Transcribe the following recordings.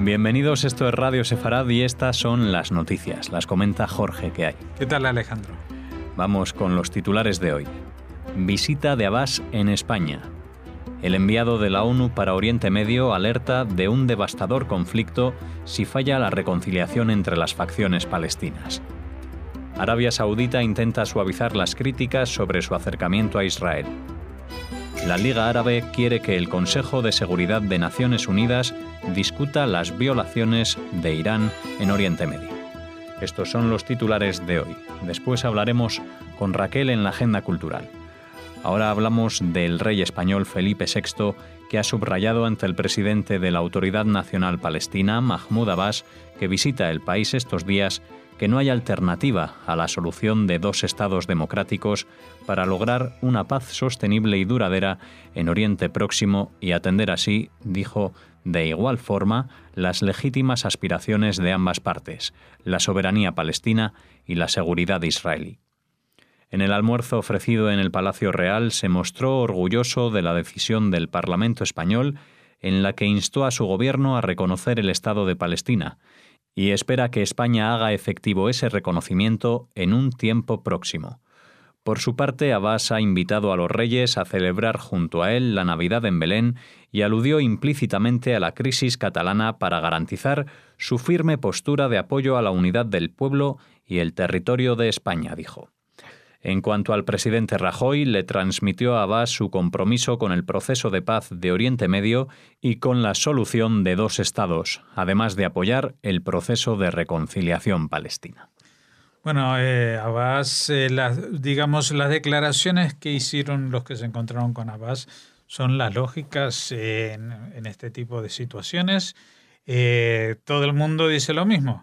Bienvenidos, esto es Radio Sefarad y estas son las noticias. Las comenta Jorge, ¿qué hay? ¿Qué tal, Alejandro? Vamos con los titulares de hoy. Visita de Abbas en España. El enviado de la ONU para Oriente Medio alerta de un devastador conflicto si falla la reconciliación entre las facciones palestinas. Arabia Saudita intenta suavizar las críticas sobre su acercamiento a Israel. La Liga Árabe quiere que el Consejo de Seguridad de Naciones Unidas discuta las violaciones de Irán en Oriente Medio. Estos son los titulares de hoy. Después hablaremos con Raquel en la agenda cultural. Ahora hablamos del rey español Felipe VI, que ha subrayado ante el presidente de la Autoridad Nacional Palestina, Mahmoud Abbas, que visita el país estos días, que no hay alternativa a la solución de dos estados democráticos para lograr una paz sostenible y duradera en Oriente Próximo y atender así, dijo, de igual forma, las legítimas aspiraciones de ambas partes, la soberanía palestina y la seguridad israelí. En el almuerzo ofrecido en el Palacio Real se mostró orgulloso de la decisión del Parlamento español en la que instó a su gobierno a reconocer el Estado de Palestina y espera que España haga efectivo ese reconocimiento en un tiempo próximo. Por su parte, Abbas ha invitado a los reyes a celebrar junto a él la Navidad en Belén y aludió implícitamente a la crisis catalana para garantizar su firme postura de apoyo a la unidad del pueblo y el territorio de España, dijo. En cuanto al presidente Rajoy, le transmitió a Abbas su compromiso con el proceso de paz de Oriente Medio y con la solución de dos estados, además de apoyar el proceso de reconciliación palestina. Bueno, Abbas, las declaraciones que hicieron los que se encontraron con Abbas son las lógicas en este tipo de situaciones. Todo el mundo dice lo mismo,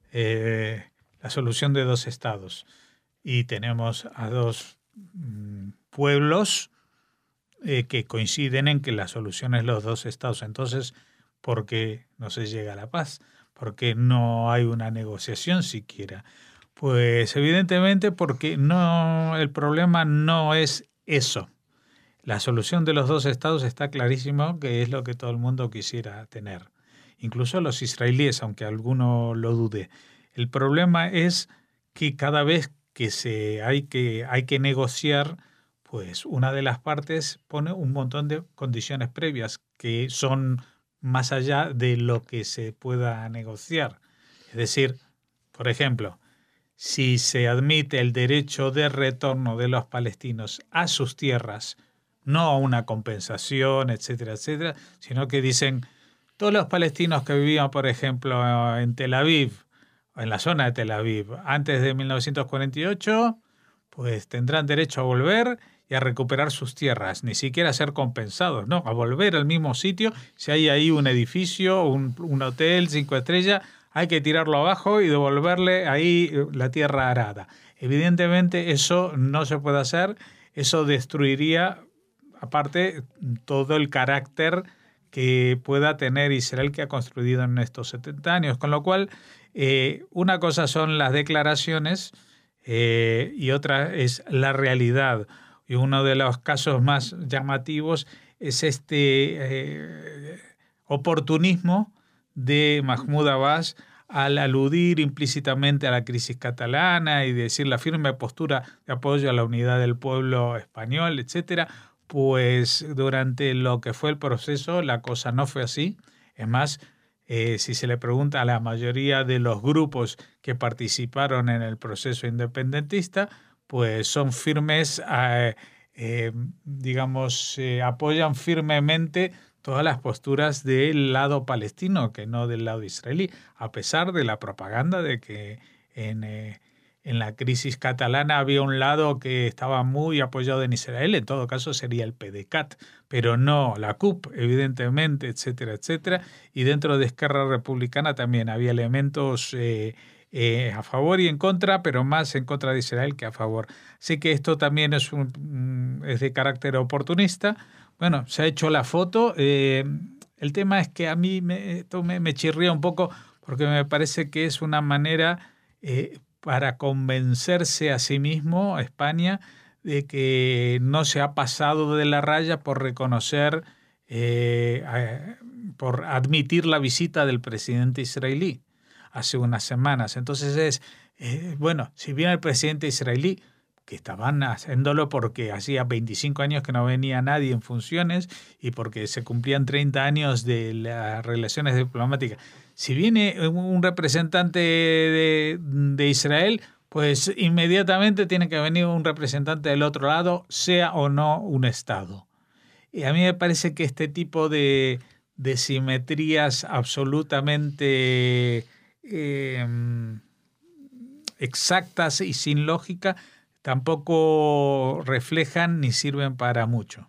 la solución de dos estados. Y tenemos a dos pueblos que coinciden en que la solución es los dos estados. Entonces, ¿por qué no se llega a la paz? ¿Por qué no hay una negociación siquiera? Pues evidentemente porque el problema no es eso. La solución de los dos estados está clarísimo que es lo que todo el mundo quisiera tener. Incluso los israelíes, aunque alguno lo dude. El problema es que cada vez que hay que negociar, pues una de las partes pone un montón de condiciones previas que son más allá de lo que se pueda negociar. Es decir, por ejemplo, si se admite el derecho de retorno de los palestinos a sus tierras, no a una compensación, etcétera, etcétera, sino que dicen todos los palestinos que vivían, por ejemplo, en Tel Aviv, en la zona de Tel Aviv, antes de 1948, pues tendrán derecho a volver y a recuperar sus tierras, ni siquiera a ser compensados, ¿no? A volver al mismo sitio. Si hay ahí un edificio, un hotel 5 estrellas, hay que tirarlo abajo y devolverle ahí la tierra arada. Evidentemente eso no se puede hacer, eso destruiría, aparte, todo el carácter que pueda tener Israel que ha construido en estos 70 años, con lo cual una cosa son las declaraciones y otra es la realidad. Y uno de los casos más llamativos es este oportunismo de Mahmoud Abbas al aludir implícitamente a la crisis catalana y decir la firme postura de apoyo a la unidad del pueblo español, etcétera. Pues durante lo que fue el proceso la cosa no fue así. Es más, si se le pregunta a la mayoría de los grupos que participaron en el proceso independentista, pues son firmes, apoyan firmemente todas las posturas del lado palestino, que no del lado israelí, a pesar de la propaganda de que en la crisis catalana había un lado que estaba muy apoyado en Israel, en todo caso sería el PDCAT, pero no la CUP, evidentemente, etcétera, etcétera. Y dentro de Esquerra Republicana también había elementos a favor y en contra, pero más en contra de Israel que a favor. Así que esto también es de carácter oportunista. Bueno, se ha hecho la foto. El tema es que a mí esto me chirría un poco porque me parece que es una manera para convencerse a sí mismo, a España, de que no se ha pasado de la raya por reconocer por admitir la visita del presidente israelí hace unas semanas. Entonces bueno, si bien el presidente israelí, que estaban haciéndolo porque hacía 25 años que no venía nadie en funciones y porque se cumplían 30 años de las relaciones diplomáticas. Si viene un representante de Israel, pues inmediatamente tiene que venir un representante del otro lado, sea o no un Estado. Y a mí me parece que este tipo de simetrías absolutamente exactas y sin lógica tampoco reflejan ni sirven para mucho.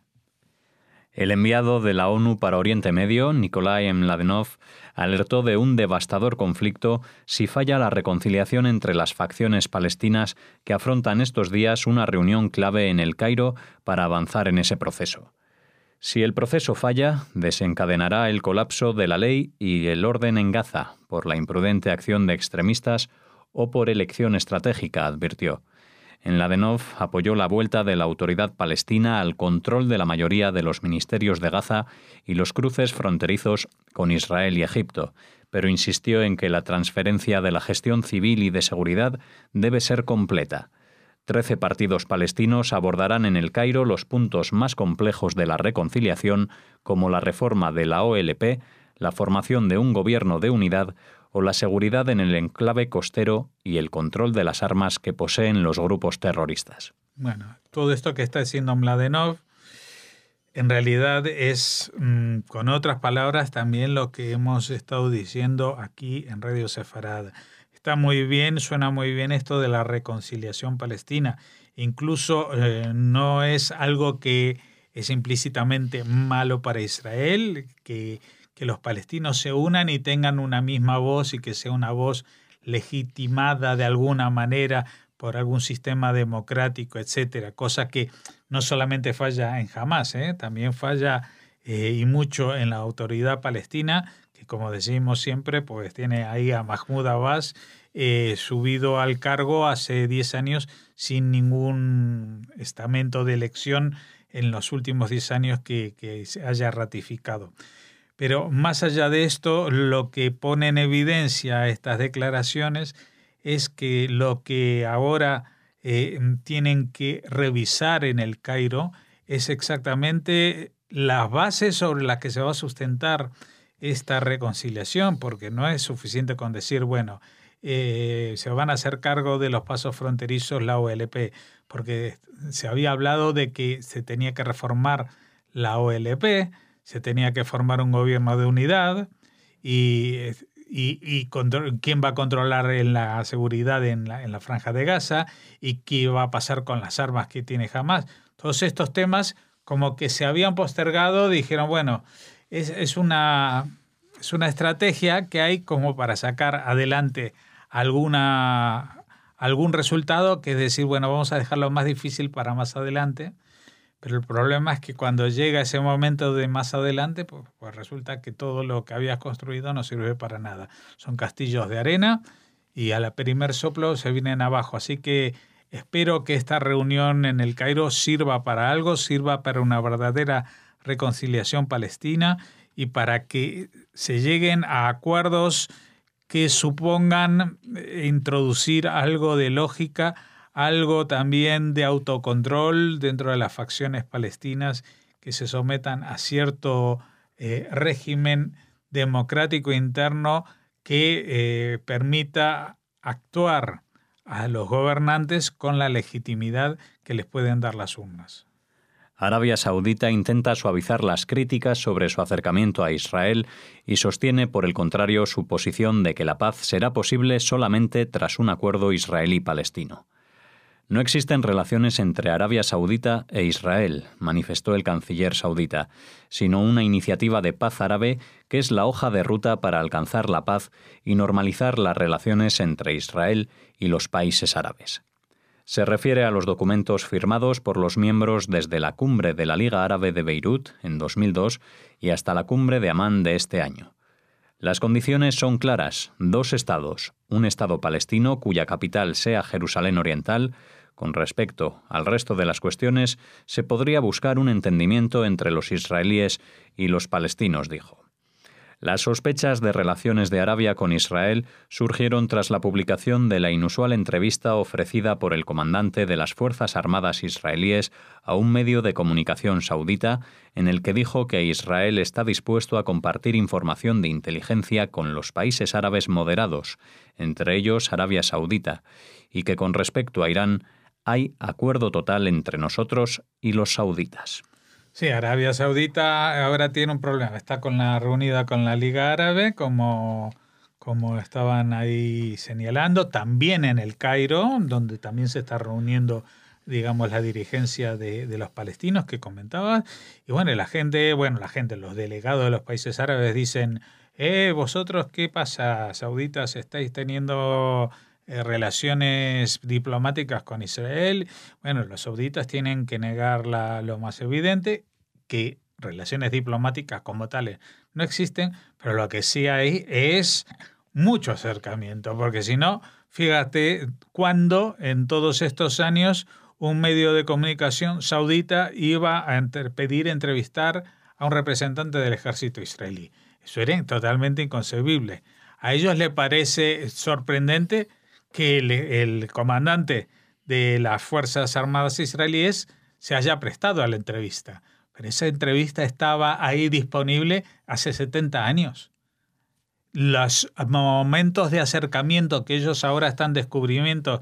El enviado de la ONU para Oriente Medio, Nikolai Mladenov, alertó de un devastador conflicto si falla la reconciliación entre las facciones palestinas que afrontan estos días una reunión clave en El Cairo para avanzar en ese proceso. Si el proceso falla, desencadenará el colapso de la ley y el orden en Gaza por la imprudente acción de extremistas o por elección estratégica, advirtió. Mladenov apoyó la vuelta de la autoridad palestina al control de la mayoría de los ministerios de Gaza y los cruces fronterizos con Israel y Egipto, pero insistió en que la transferencia de la gestión civil y de seguridad debe ser completa. 13 partidos palestinos abordarán en El Cairo los puntos más complejos de la reconciliación, como la reforma de la OLP, la formación de un gobierno de unidad o la seguridad en el enclave costero y el control de las armas que poseen los grupos terroristas. Bueno, todo esto que está diciendo Mladenov en realidad es, con otras palabras, también lo que hemos estado diciendo aquí en Radio Sefarad. Está muy bien, suena muy bien esto de la reconciliación palestina. Incluso no es algo que es implícitamente malo para Israel, que los palestinos se unan y tengan una misma voz y que sea una voz legitimada de alguna manera por algún sistema democrático, etcétera. Cosa que no solamente falla en Hamás, también falla y mucho en la autoridad palestina, que como decimos siempre, pues tiene ahí a Mahmoud Abbas subido al cargo hace 10 años sin ningún estamento de elección en los últimos 10 años que se haya ratificado. Pero más allá de esto, lo que pone en evidencia estas declaraciones es que lo que ahora tienen que revisar en El Cairo es exactamente las bases sobre las que se va a sustentar esta reconciliación, porque no es suficiente con decir, bueno, se van a hacer cargo de los pasos fronterizos la OLP, porque se había hablado de que se tenía que reformar la OLP, se tenía que formar un gobierno de unidad y quién va a controlar en la seguridad en la franja de Gaza y qué va a pasar con las armas que tiene Hamás. Todos estos temas como que se habían postergado, dijeron, bueno, es una estrategia que hay como para sacar adelante algún resultado, que es decir, bueno, vamos a dejarlo más difícil para más adelante. Pero el problema es que cuando llega ese momento de más adelante, pues resulta que todo lo que habías construido no sirve para nada. Son castillos de arena y a la primer soplo se vienen abajo. Así que espero que esta reunión en El Cairo sirva para algo, sirva para una verdadera reconciliación palestina y para que se lleguen a acuerdos que supongan introducir algo de lógica, algo también de autocontrol dentro de las facciones palestinas, que se sometan a cierto régimen democrático interno que permita actuar a los gobernantes con la legitimidad que les pueden dar las urnas. Arabia Saudita intenta suavizar las críticas sobre su acercamiento a Israel y sostiene, por el contrario, su posición de que la paz será posible solamente tras un acuerdo israelí-palestino. No existen relaciones entre Arabia Saudita e Israel, manifestó el canciller saudita, sino una iniciativa de paz árabe que es la hoja de ruta para alcanzar la paz y normalizar las relaciones entre Israel y los países árabes. Se refiere a los documentos firmados por los miembros desde la cumbre de la Liga Árabe de Beirut en 2002 y hasta la cumbre de Amán de este año. Las condiciones son claras: 2 estados, un estado palestino cuya capital sea Jerusalén Oriental. Con respecto al resto de las cuestiones, se podría buscar un entendimiento entre los israelíes y los palestinos, dijo. Las sospechas de relaciones de Arabia con Israel surgieron tras la publicación de la inusual entrevista ofrecida por el comandante de las Fuerzas Armadas israelíes a un medio de comunicación saudita, en el que dijo que Israel está dispuesto a compartir información de inteligencia con los países árabes moderados, entre ellos Arabia Saudita, y que con respecto a Irán hay acuerdo total entre nosotros y los sauditas. Sí, Arabia Saudita ahora tiene un problema. Está reunida con la Liga Árabe, como estaban ahí señalando. También en el Cairo, donde también se está reuniendo, digamos, la dirigencia de los palestinos que comentabas. Y bueno, los delegados de los países árabes dicen, vosotros, ¿qué pasa, sauditas? ¿Estáis teniendo relaciones diplomáticas con Israel? Bueno, los sauditas tienen que negar lo más evidente, que relaciones diplomáticas como tales no existen, pero lo que sí hay es mucho acercamiento, porque si no, fíjate cuándo en todos estos años un medio de comunicación saudita iba a pedir entrevistar a un representante del ejército israelí. Eso era totalmente inconcebible. A ellos les parece sorprendente que el comandante de las Fuerzas Armadas israelíes se haya prestado a la entrevista. Pero esa entrevista estaba ahí disponible hace 70 años. Los momentos de acercamiento que ellos ahora están descubriendo,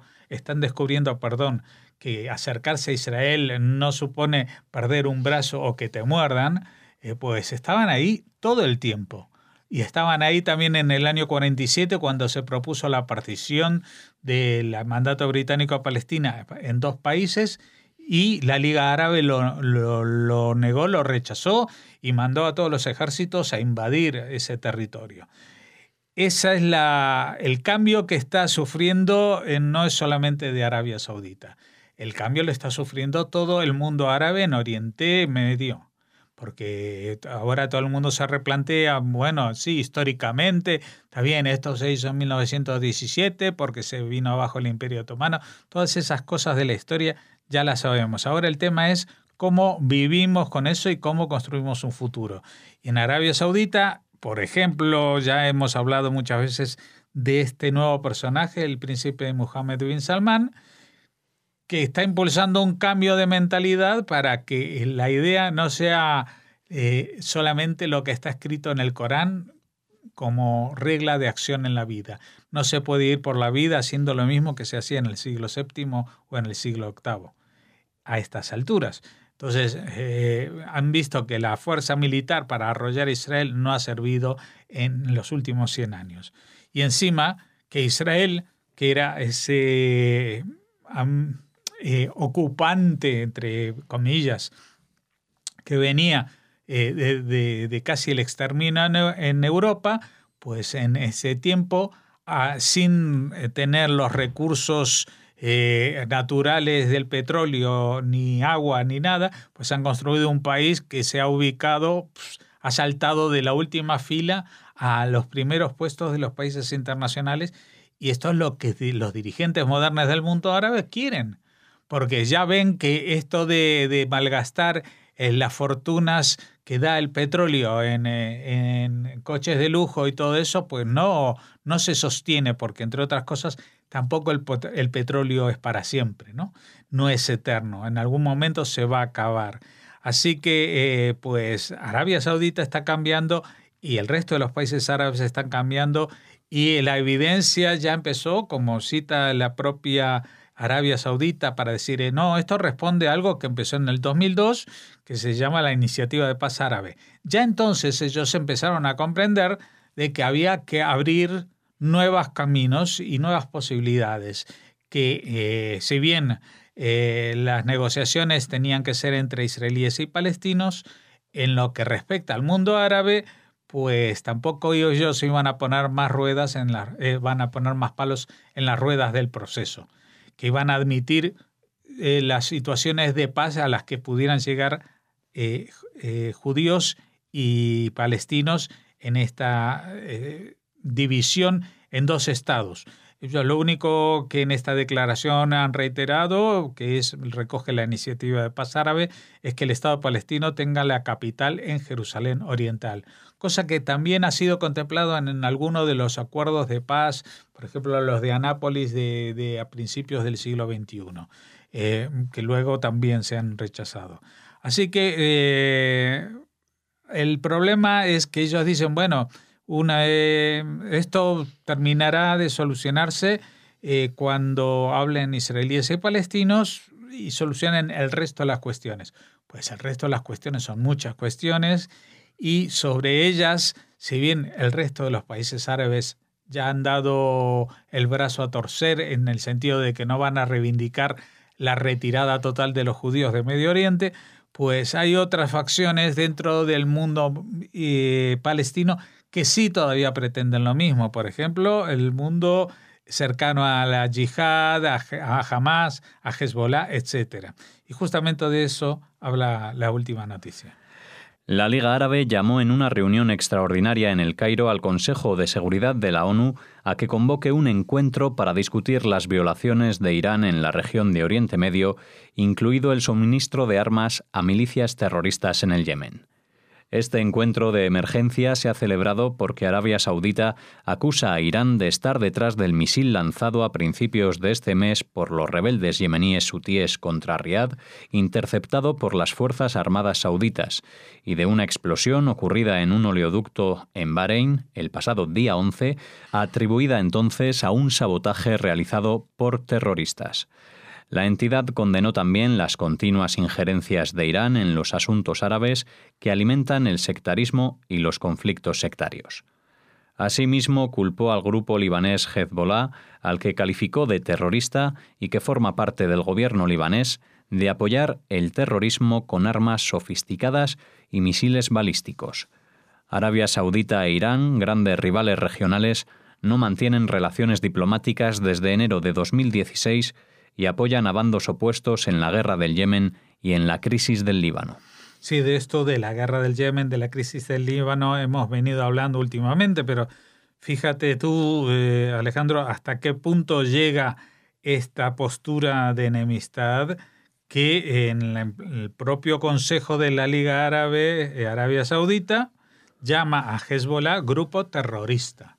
que acercarse a Israel no supone perder un brazo o que te muerdan, pues estaban ahí todo el tiempo. Y estaban ahí también en el año 47, cuando se propuso la partición del mandato británico a Palestina en 2 países, y la Liga Árabe lo negó, lo rechazó y mandó a todos los ejércitos a invadir ese territorio. Ese es el cambio que está sufriendo, no es solamente de Arabia Saudita. El cambio lo está sufriendo todo el mundo árabe en Oriente Medio. Porque ahora todo el mundo se replantea, bueno, sí, históricamente, está bien, esto se hizo en 1917 porque se vino abajo el Imperio Otomano, todas esas cosas de la historia ya las sabemos. Ahora el tema es cómo vivimos con eso y cómo construimos un futuro. Y en Arabia Saudita, por ejemplo, ya hemos hablado muchas veces de este nuevo personaje, el príncipe Mohammed bin Salman, que está impulsando un cambio de mentalidad para que la idea no sea solamente lo que está escrito en el Corán como regla de acción en la vida. No se puede ir por la vida haciendo lo mismo que se hacía en el siglo VII o en el siglo VIII a estas alturas. Entonces, han visto que la fuerza militar para arrollar a Israel no ha servido en los últimos 100 años. Y encima, que Israel, que era ese ocupante, entre comillas, que venía de casi el exterminio en Europa, pues en ese tiempo, sin tener los recursos naturales del petróleo, ni agua, ni nada, pues han construido un país que se ha ubicado, ha saltado de la última fila a los primeros puestos de los países internacionales, y esto es lo que los dirigentes modernos del mundo árabe quieren, porque ya ven que esto de malgastar las fortunas que da el petróleo en coches de lujo y todo eso, pues no se sostiene, porque entre otras cosas tampoco el petróleo es para siempre, no es eterno, en algún momento se va a acabar. Así que pues Arabia Saudita está cambiando y el resto de los países árabes están cambiando, y la evidencia ya empezó, como cita la propia Arabia Saudita, para decir, no, esto responde a algo que empezó en el 2002, que se llama la Iniciativa de Paz Árabe. Ya entonces ellos empezaron a comprender de que había que abrir nuevos caminos y nuevas posibilidades, que si bien las negociaciones tenían que ser entre israelíes y palestinos, en lo que respecta al mundo árabe, pues tampoco ellos iban a poner más van a poner más palos en las ruedas del proceso, que iban a admitir las situaciones de paz a las que pudieran llegar judíos y palestinos en esta división en 2 estados. Ellos lo único que en esta declaración han reiterado, recoge la iniciativa de paz árabe, es que el Estado palestino tenga la capital en Jerusalén Oriental, cosa que también ha sido contemplado en algunos de los acuerdos de paz, por ejemplo los de Anápolis a principios del siglo XXI, que luego también se han rechazado. Así que el problema es que ellos dicen, bueno, esto terminará de solucionarse cuando hablen israelíes y palestinos y solucionen el resto de las cuestiones. Pues el resto de las cuestiones son muchas cuestiones y sobre ellas, si bien el resto de los países árabes ya han dado el brazo a torcer en el sentido de que no van a reivindicar la retirada total de los judíos de Medio Oriente, pues hay otras facciones dentro del mundo palestino que sí todavía pretenden lo mismo. Por ejemplo, el mundo cercano a la yihad, a Hamas, a Hezbollah, etc. Y justamente de eso habla la última noticia. La Liga Árabe llamó en una reunión extraordinaria en El Cairo al Consejo de Seguridad de la ONU a que convoque un encuentro para discutir las violaciones de Irán en la región de Oriente Medio, incluido el suministro de armas a milicias terroristas en el Yemen. Este encuentro de emergencia se ha celebrado porque Arabia Saudita acusa a Irán de estar detrás del misil lanzado a principios de este mes por los rebeldes yemeníes hutíes contra Riad, interceptado por las Fuerzas Armadas sauditas, y de una explosión ocurrida en un oleoducto en Bahrein el pasado día 11, atribuida entonces a un sabotaje realizado por terroristas. La entidad condenó también las continuas injerencias de Irán en los asuntos árabes que alimentan el sectarismo y los conflictos sectarios. Asimismo, culpó al grupo libanés Hezbollah, al que calificó de terrorista y que forma parte del gobierno libanés, de apoyar el terrorismo con armas sofisticadas y misiles balísticos. Arabia Saudita e Irán, grandes rivales regionales, no mantienen relaciones diplomáticas desde enero de 2016 y apoyan a bandos opuestos en la guerra del Yemen y en la crisis del Líbano. Sí, de esto de la guerra del Yemen, de la crisis del Líbano, hemos venido hablando últimamente, pero fíjate tú, Alejandro, hasta qué punto llega esta postura de enemistad que en el propio Consejo de la Liga Árabe, Arabia Saudita, llama a Hezbollah grupo terrorista.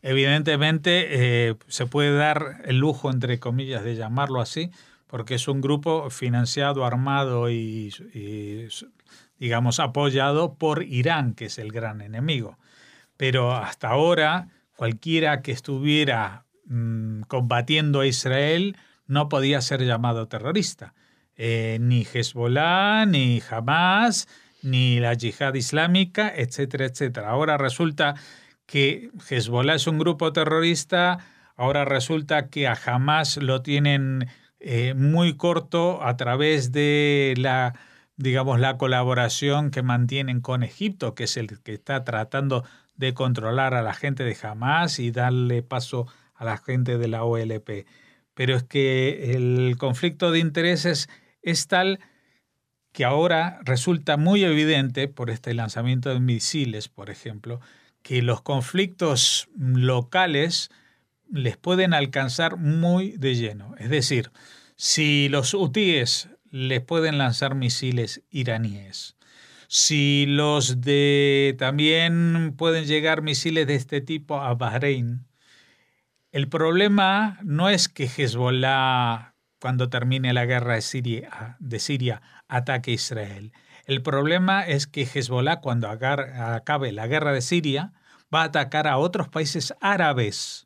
Evidentemente se puede dar el lujo, entre comillas, de llamarlo así, porque es un grupo financiado, armado y digamos, apoyado por Irán, que es el gran enemigo. Pero hasta ahora, cualquiera que estuviera combatiendo a Israel no podía ser llamado terrorista. Ni Hezbollah, ni Hamas, ni la yihad islámica, etcétera, etcétera. Ahora resulta que Hezbollah es un grupo terrorista, ahora resulta que a Hamas lo tienen muy corto a través de la colaboración que mantienen con Egipto, que es el que está tratando de controlar a la gente de Hamas y darle paso a la gente de la OLP. Pero es que el conflicto de intereses es tal que ahora resulta muy evidente, por este lanzamiento de misiles, por ejemplo, que los conflictos locales les pueden alcanzar muy de lleno. Es decir, si los hutíes les pueden lanzar misiles iraníes, si también pueden llegar misiles de este tipo a Bahrein, el problema no es que Hezbollah, cuando termine la guerra de Siria, ataque a Israel. El problema es que Hezbollah, cuando acabe la guerra de Siria, va a atacar a otros países árabes.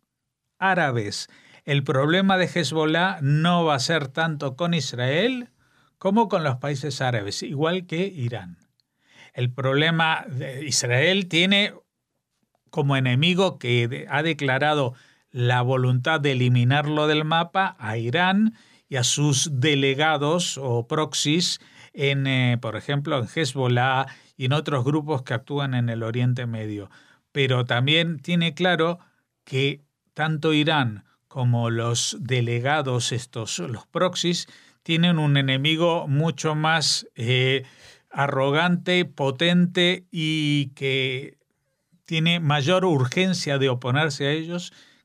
El problema de Hezbollah no va a ser tanto con Israel como con los países árabes, igual que Irán. El problema de Israel tiene como enemigo que ha declarado la voluntad de eliminarlo del mapa a Irán y a sus delegados o proxies por ejemplo, en Hezbollah y en otros grupos que actúan en el Oriente Medio. Pero también tiene claro que tanto Irán como los delegados, los proxies, tienen un enemigo mucho más arrogante, potente y que tiene mayor urgencia de oponerse a ellos,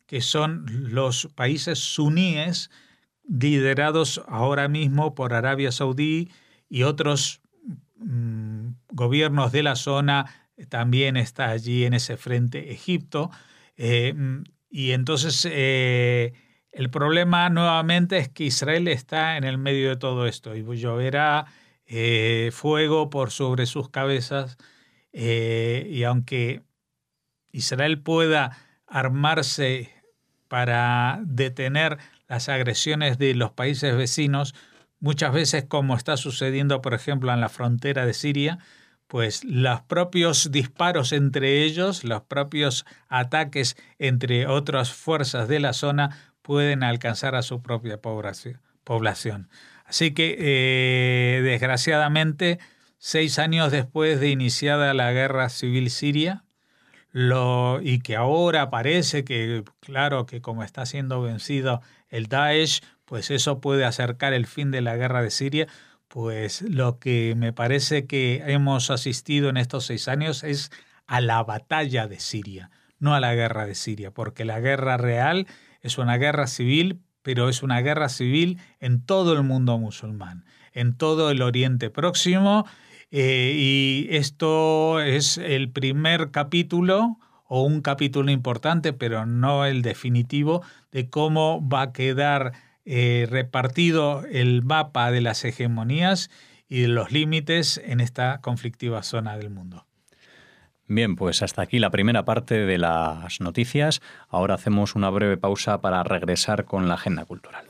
que son los países suníes liderados ahora mismo por Arabia Saudí y otros gobiernos de la zona. También está allí en ese frente Egipto. Y entonces el problema nuevamente es que Israel está en el medio de todo esto y lloverá fuego por sobre sus cabezas. Y aunque Israel pueda armarse para detener las agresiones de los países vecinos, muchas veces, como está sucediendo, por ejemplo, en la frontera de Siria, pues los propios disparos entre ellos, los propios ataques entre otras fuerzas de la zona pueden alcanzar a su propia población. Así que, desgraciadamente, 6 años después de iniciada la guerra civil siria, y que ahora parece que, claro, que como está siendo vencido el Daesh, pues eso puede acercar el fin de la guerra de Siria, pues lo que me parece que hemos asistido en estos 6 años es a la batalla de Siria, no a la guerra de Siria, porque la guerra real es una guerra civil, pero es una guerra civil en todo el mundo musulmán, en todo el Oriente Próximo. Y esto es el primer capítulo, o un capítulo importante, pero no el definitivo, de cómo va a quedar repartido el mapa de las hegemonías y de los límites en esta conflictiva zona del mundo. Bien, pues hasta aquí la primera parte de las noticias. Ahora hacemos una breve pausa para regresar con la agenda cultural.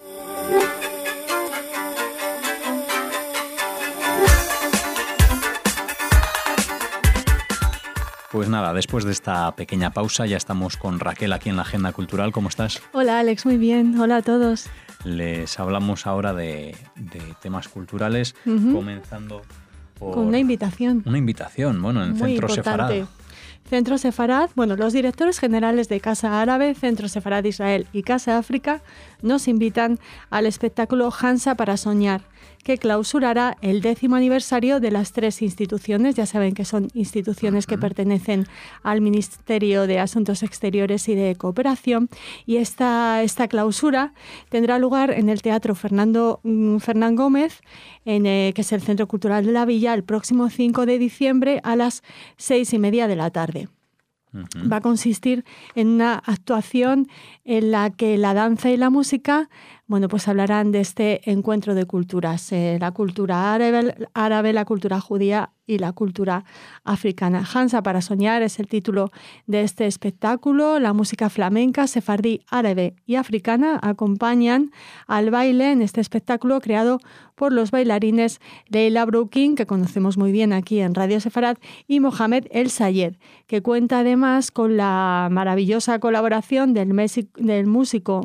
Pues nada, después de esta pequeña pausa ya estamos con Raquel aquí en la Agenda Cultural. ¿Cómo estás? Hola Alex, muy bien. Hola a todos. Les hablamos ahora de temas culturales, comenzando por... Con una invitación. Una invitación, bueno, en muy Centro importante. Sefarad. Centro Sefarad, bueno, los directores generales de Casa Árabe, Centro Sefarad Israel y Casa África nos invitan al espectáculo Hansa para Soñar, que clausurará el 10º aniversario de las 3 instituciones. Ya saben que son instituciones que pertenecen al Ministerio de Asuntos Exteriores y de Cooperación, y esta clausura tendrá lugar en el Teatro Fernán Gómez, que es el Centro Cultural de la Villa, el próximo 5 de diciembre a las 6:30 de la tarde. Va a consistir en una actuación en la que la danza y la música, bueno, pues hablarán de este encuentro de culturas, la cultura árabe, la cultura judía y la cultura africana. Hansa para Soñar es el título de este espectáculo. La música flamenca, sefardí, árabe y africana acompañan al baile en este espectáculo creado por los bailarines Leila Brooking, que conocemos muy bien aquí en Radio Sefarad, y Mohamed El Sayed, que cuenta además con la maravillosa colaboración del músico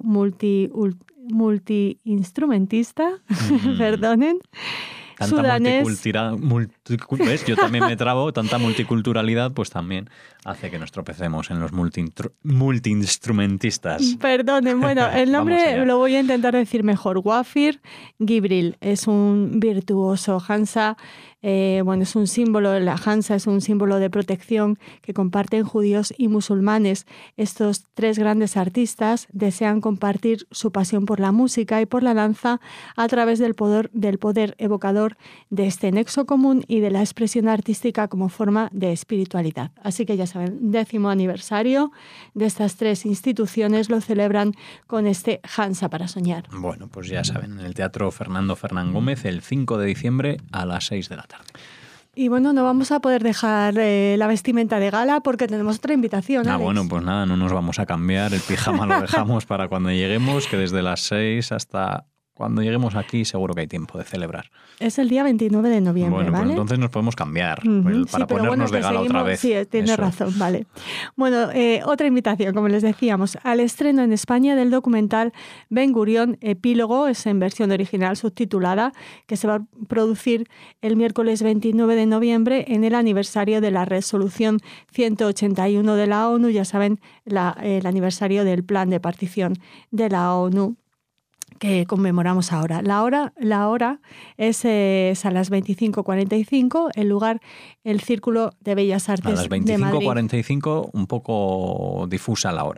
multiinstrumentista, perdonen, Tanta sudanés. ¿Ves? Yo también me trabo, tanta multiculturalidad pues también hace que nos tropecemos en los multiinstrumentistas. Perdonen, bueno, el nombre lo voy a intentar decir mejor. Wafir Gibril es un virtuoso. Hansa, es un símbolo, la Hansa es un símbolo de protección que comparten judíos y musulmanes. Estos 3 grandes artistas desean compartir su pasión por la música y por la danza a través del poder evocador de este nexo común y de la expresión artística como forma de espiritualidad. Así que ya saben, 10º aniversario de estas 3 instituciones lo celebran con este Hansa para Soñar. Bueno, pues ya saben, en el Teatro Fernán Gómez el 5 de diciembre a las 6 de la tarde. Y bueno, no vamos a poder dejar la vestimenta de gala porque tenemos otra invitación, Alex. Bueno, pues nada, no nos vamos a cambiar. El pijama lo dejamos para cuando lleguemos, que desde las 6 hasta cuando lleguemos aquí seguro que hay tiempo de celebrar. Es el día 29 de noviembre, bueno, ¿vale? Pues entonces nos podemos cambiar para sí, ponernos de gala otra vez. Sí, tienes razón, vale. Bueno, otra invitación, como les decíamos, al estreno en España del documental Ben Gurión, Epílogo, es en versión original subtitulada, que se va a producir el miércoles 29 de noviembre en el aniversario de la resolución 181 de la ONU, ya saben, el aniversario del plan de partición de la ONU, que conmemoramos ahora. La hora es a las 25:45, el lugar, el Círculo de Bellas Artes de Madrid. A las 25:45, un poco difusa la hora.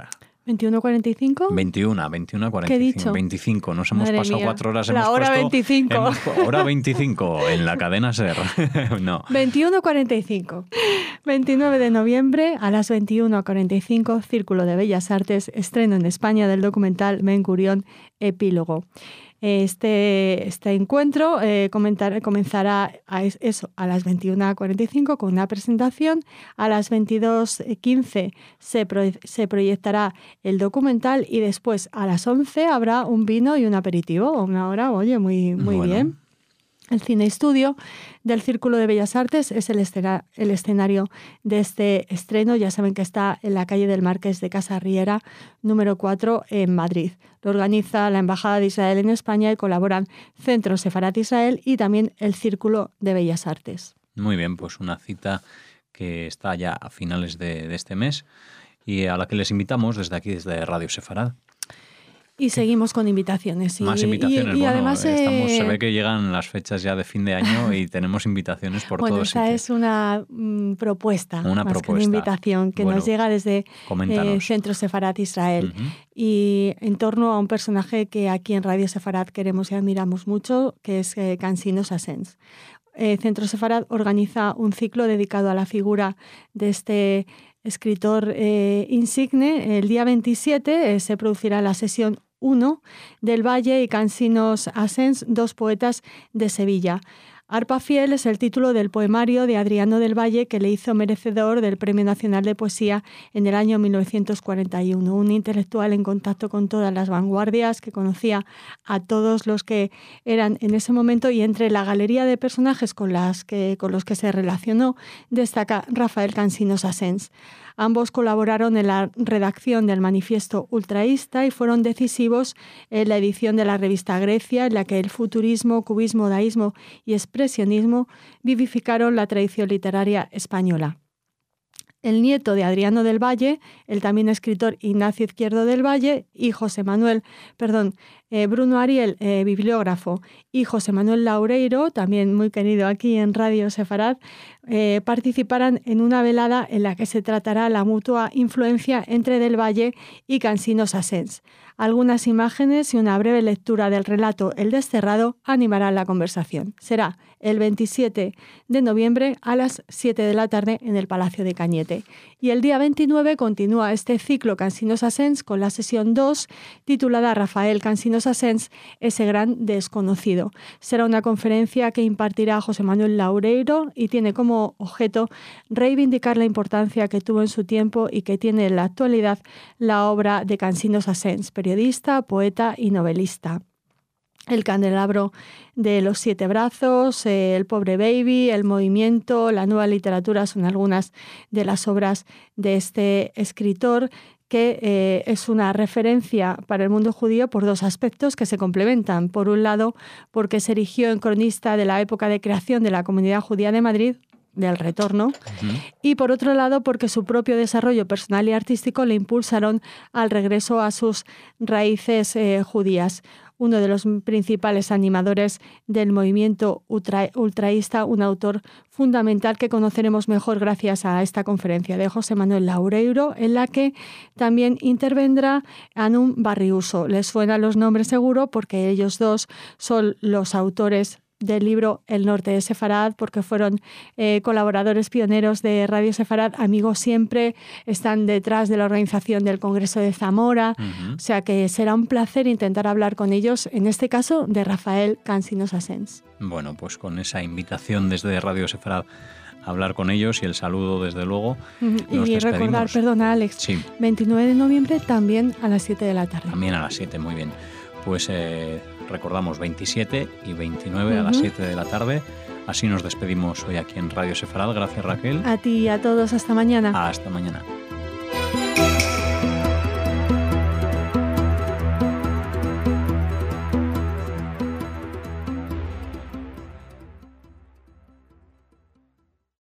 ¿21:45? 21:45. ¿Qué he dicho? 25. Nos hemos Madre pasado mía. 4 horas. La hora 25. Hora 25 en la cadena SER. No. 21:45. 29 de noviembre a las 21:45, Círculo de Bellas Artes, estreno en España del documental Ben Gurión, epílogo. Este encuentro comenzará a las 21:45 con una presentación. A las 22:15 se proyectará el documental y después a las 11 habrá un vino y un aperitivo. Una hora, oye, muy Bueno. bien. El Cine Estudio del Círculo de Bellas Artes es el escenario de este estreno. Ya saben que está en la calle del Marqués de Casarriera, número 4, en Madrid. Lo organiza la Embajada de Israel en España y colaboran Centro Sefarat Israel y también el Círculo de Bellas Artes. Muy bien, pues una cita que está ya a finales de este mes y a la que les invitamos desde aquí, desde Radio Sefarad. Y seguimos con invitaciones. Más invitaciones. Y bueno, además se ve que llegan las fechas ya de fin de año y tenemos invitaciones por todos sitios. Bueno, esta es una propuesta, más que una invitación que nos llega desde Centro Sefarat Israel. Uh-huh. Y en torno a un personaje que aquí en Radio Sefarad queremos y admiramos mucho, que es Cansinos Asens. Centro Sefarad organiza un ciclo dedicado a la figura de este escritor insigne. El día 27 se producirá la sesión 1 del Valle y Cansinos Asens, dos poetas de Sevilla. Arpa Fiel es el título del poemario de Adriano del Valle que le hizo merecedor del Premio Nacional de Poesía en el año 1941. Un intelectual en contacto con todas las vanguardias, que conocía a todos los que eran en ese momento, y entre la galería de personajes con los que se relacionó destaca Rafael Cansinos Asens. Ambos colaboraron en la redacción del Manifiesto Ultraísta y fueron decisivos en la edición de la revista Grecia, en la que el futurismo, cubismo, daísmo y expresionismo vivificaron la tradición literaria española. El nieto de Adriano del Valle, el también escritor Ignacio Izquierdo del Valle, y Bruno Ariel, bibliógrafo, y José Manuel Laureiro, también muy querido aquí en Radio Sefarad, participarán en una velada en la que se tratará la mutua influencia entre Del Valle y Cansinos Asens. Algunas imágenes y una breve lectura del relato El Desterrado animarán la conversación. Será el 27 de noviembre a las 7 de la tarde en el Palacio de Cañete. Y el día 29 continúa este ciclo Cansinos Asens con la sesión 2 titulada Rafael Cansinos Asens, ese gran desconocido. Será una conferencia que impartirá José Manuel Laureiro y tiene como objeto reivindicar la importancia que tuvo en su tiempo y que tiene en la actualidad la obra de Cansinos Asens, periodista, poeta y novelista. El candelabro de los 7 brazos, El pobre baby, El movimiento, La nueva literatura son algunas de las obras de este escritor que es una referencia para el mundo judío por dos aspectos que se complementan. Por un lado, porque se erigió en cronista de la época de creación de la Comunidad Judía de Madrid, del retorno, y por otro lado porque su propio desarrollo personal y artístico le impulsaron al regreso a sus raíces judías. Uno de los principales animadores del movimiento ultraísta, un autor fundamental que conoceremos mejor gracias a esta conferencia de José Manuel Laureiro, en la que también intervendrá Anum Barriuso. Les suenan los nombres seguro porque ellos dos son los autores del libro El Norte de Sefarad, porque fueron colaboradores pioneros de Radio Sefarad, amigos siempre, están detrás de la organización del Congreso de Zamora, o sea que será un placer intentar hablar con ellos, en este caso de Rafael Cansinos Asens. Bueno, pues con esa invitación desde Radio Sefarad a hablar con ellos y el saludo desde luego. Y recordar, perdona Alex, sí. 29 de noviembre también a las 7 de la tarde. También a las 7, muy bien. Pues recordamos 27 y 29 a las 7 de la tarde. Así nos despedimos hoy aquí en Radio Sefarad. Gracias, Raquel. A ti y a todos. Hasta mañana. Hasta mañana.